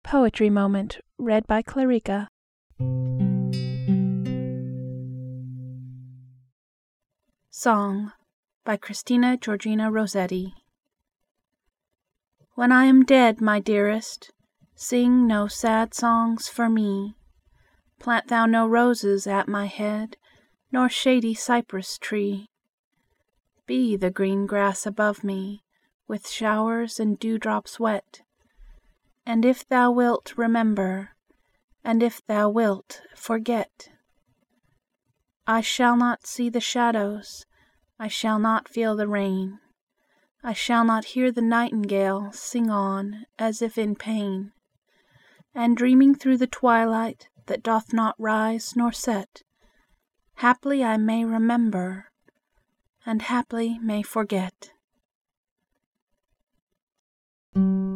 Poetry Moment, read by Clarica. Song by Christina Georgina Rossetti. When I am dead, my dearest, sing no sad songs for me. Plant thou no roses at my head, nor shady cypress tree. Be the green grass above me, with showers and dewdrops wet. And if thou wilt, remember, and if thou wilt, forget. I shall not see the shadows, I shall not feel the rain, I shall not hear the nightingale sing on as if in pain. And dreaming through the twilight that doth not rise nor set, haply I may remember, and haply may forget.